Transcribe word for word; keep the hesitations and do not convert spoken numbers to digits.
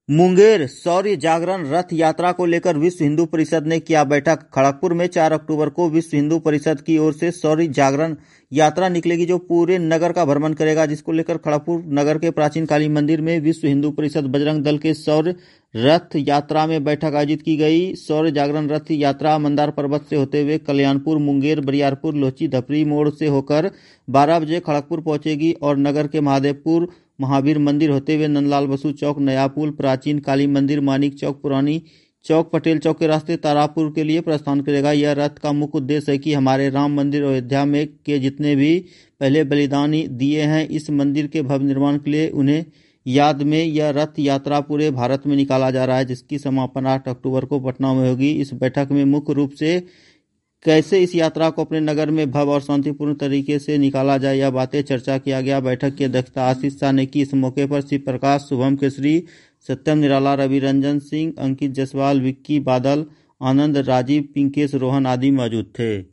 मुंगेर शौर्य जागरण रथ यात्रा को लेकर विश्व हिंदू परिषद ने किया बैठक। खड़गपुर में चार अक्टूबर को विश्व हिंदू परिषद की ओर से शौर्य जागरण यात्रा निकलेगी, जो पूरे नगर का भ्रमण करेगा, जिसको लेकर खड़गपुर नगर के प्राचीन काली मंदिर में विश्व हिंदू परिषद बजरंग दल के शौर्य रथ यात्रा में बैठक आयोजित की गई। शौर्य जागरण रथ यात्रा मंदार पर्वत से होते हुए कल्याणपुर, मुंगेर, बरियारपुर, लोची, धपरी मोड़ से होकर बारह बजे खड़गपुर पहुंचेगी और नगर के महादेवपुर महावीर मंदिर होते हुए नंदलाल बसु चौक, नया पुल, प्राचीन काली मंदिर, मानिक चौक, पुरानी चौक, पटेल चौक के रास्ते तारापुर के लिए प्रस्थान करेगा। यह रथ का मुख्य उद्देश्य है कि हमारे राम मंदिर अयोध्या में के जितने भी पहले बलिदान दिए हैं, इस मंदिर के भव्य निर्माण के लिए उन्हें याद में यह रथ यात्रा पूरे भारत में निकाला जा रहा है, जिसकी समापन आठ अक्टूबर को पटना में होगी। इस बैठक में मुख्य रूप से कैसे इस यात्रा को अपने नगर में भव्य और शांतिपूर्ण तरीके से निकाला जाए, यह बातें चर्चा किया गया। बैठक की अध्यक्षता आशीष शाह ने की। इस मौके पर शिव प्रकाश, शुभम केसरी, सत्यम निराला, रवि रंजन सिंह, अंकित जायसवाल, विक्की बादल, आनंद, राजीव, पिंकेश, रोहन आदि मौजूद थे।